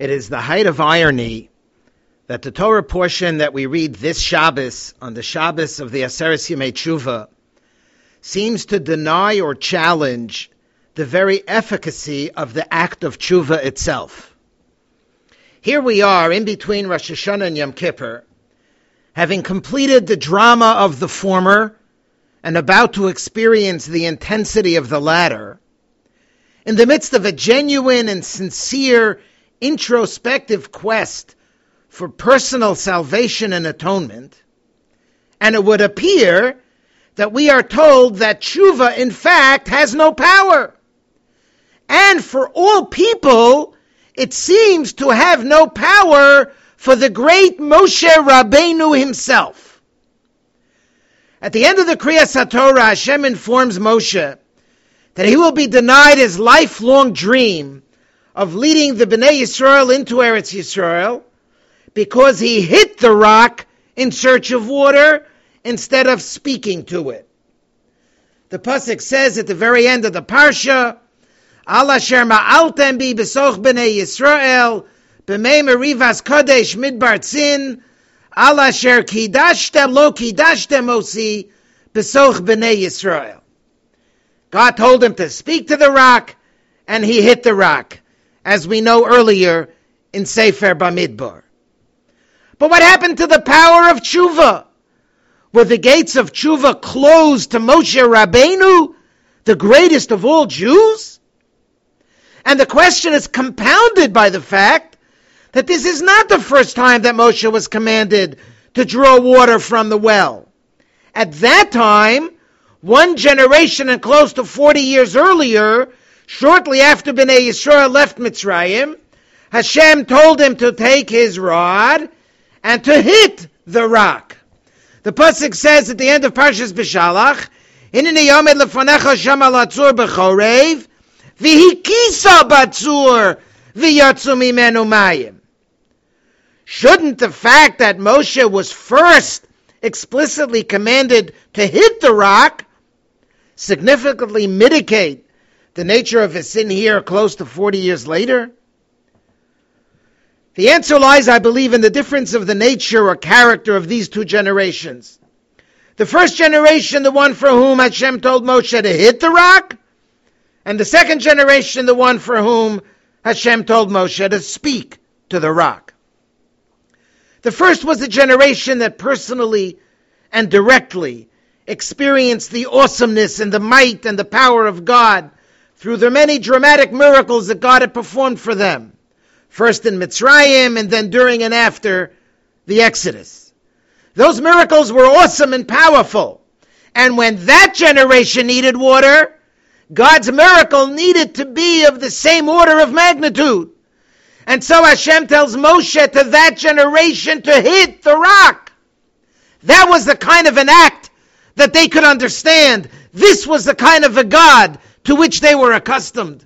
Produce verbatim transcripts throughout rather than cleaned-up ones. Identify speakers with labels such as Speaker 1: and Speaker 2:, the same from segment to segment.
Speaker 1: It is the height of irony that the Torah portion that we read this Shabbos, on the Shabbos of the Aseres Yemei Tshuva, seems to deny or challenge the very efficacy of the act of Tshuva itself. Here we are in between Rosh Hashanah and Yom Kippur, having completed the drama of the former and about to experience the intensity of the latter, in the midst of a genuine and sincere introspective quest for personal salvation and atonement. And it would appear that we are told that tshuva, in fact, has no power. And for all people, it seems to have no power for the great Moshe Rabbeinu himself. At the end of the Kriyas HaTorah, Hashem informs Moshe that he will be denied his lifelong dream of leading the Bnei Yisrael into Eretz Yisrael because he hit the rock in search of water instead of speaking to it. The pasuk says at the very end of the parsha, Al asher ma'altem bi besoch Bnei Yisrael b'mei merivas kodesh midbar tzin Al asher kidashtem lo kidashtem osi besoch Bnei Yisrael. God told him to speak to the rock, and he hit the rock, as we know earlier in Sefer Bamidbar. But what happened to the power of tshuva? Were the gates of tshuva closed to Moshe Rabbeinu, the greatest of all Jews? And the question is compounded by the fact that this is not the first time that Moshe was commanded to draw water from the well. At that time, one generation and close to forty years earlier, shortly after Bnei Yisrael left Mitzrayim, Hashem told him to take his rod and to hit the rock. The pasuk says at the end of Parshas B'Shalach, Hineni yomed lefanecha shama latzur b'chorev, v'hikisa batzur v'yatzu mimenu mayim. Shouldn't the fact that Moshe was first explicitly commanded to hit the rock significantly mitigate the nature of his sin here close to forty years later? The answer lies, I believe, in the difference of the nature or character of these two generations. The first generation, the one for whom Hashem told Moshe to hit the rock, and the second generation, the one for whom Hashem told Moshe to speak to the rock. The first was a generation that personally and directly experienced the awesomeness and the might and the power of God through the many dramatic miracles that God had performed for them, first in Mitzrayim and then during and after the Exodus. Those miracles were awesome and powerful. And when that generation needed water, God's miracle needed to be of the same order of magnitude. And so Hashem tells Moshe to that generation to hit the rock. That was the kind of an act that they could understand. This was the kind of a God to which they were accustomed.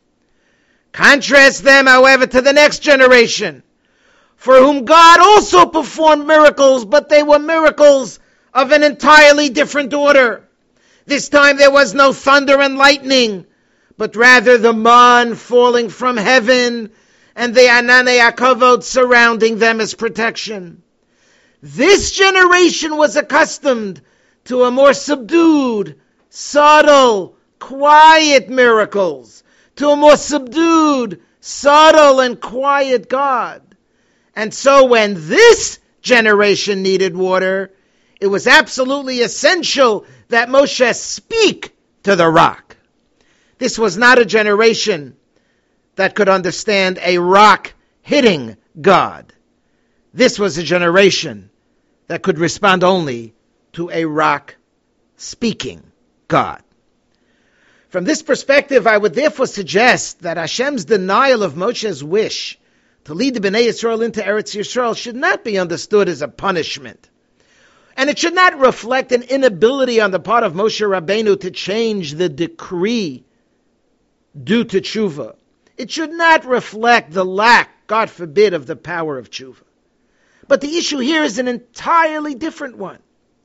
Speaker 1: Contrast them, however, to the next generation, for whom God also performed miracles, but they were miracles of an entirely different order. This time there was no thunder and lightning, but rather the man falling from heaven and the Ananei HaKavod surrounding them as protection. This generation was accustomed to a more subdued, subtle, quiet miracles, to a more subdued, subtle, and quiet God. And so when this generation needed water, it was absolutely essential that Moshe speak to the rock. This was not a generation that could understand a rock hitting God. This was a generation that could respond only to a rock speaking God. From this perspective, I would therefore suggest that Hashem's denial of Moshe's wish to lead the Bnei Yisrael into Eretz Yisrael should not be understood as a punishment. And it should not reflect an inability on the part of Moshe Rabbeinu to change the decree due to tshuva. It should not reflect the lack, God forbid, of the power of tshuva. But the issue here is an entirely different one.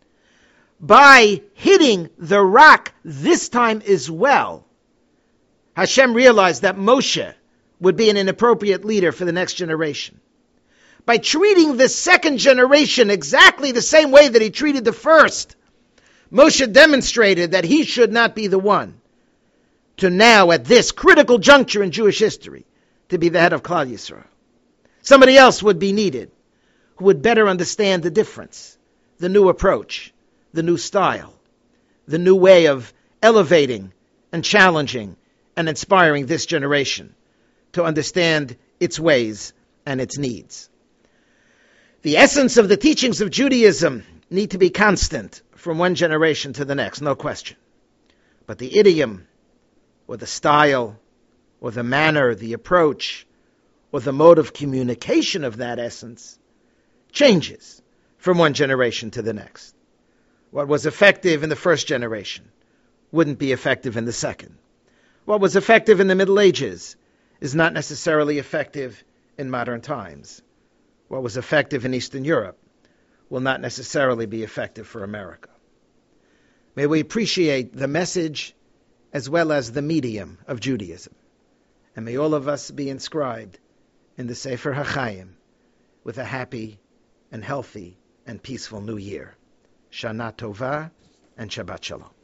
Speaker 1: By hitting the rock this time as well, Hashem realized that Moshe would be an inappropriate leader for the next generation. By treating the second generation exactly the same way that he treated the first, Moshe demonstrated that he should not be the one to now, at this critical juncture in Jewish history, to be the head of Klal Yisrael. Somebody else would be needed who would better understand the difference, the new approach, the new style, the new way of elevating and challenging and inspiring this generation to understand its ways and its needs. The essence of the teachings of Judaism need to be constant from one generation to the next, no question. But the idiom, or the style, or the manner, the approach, or the mode of communication of that essence changes from one generation to the next. What was effective in the first generation wouldn't be effective in the second. What was effective in the Middle Ages is not necessarily effective in modern times. What was effective in Eastern Europe will not necessarily be effective for America. May we appreciate the message as well as the medium of Judaism. And may all of us be inscribed in the Sefer HaChaim with a happy and healthy and peaceful new year. Shana Tova and Shabbat Shalom.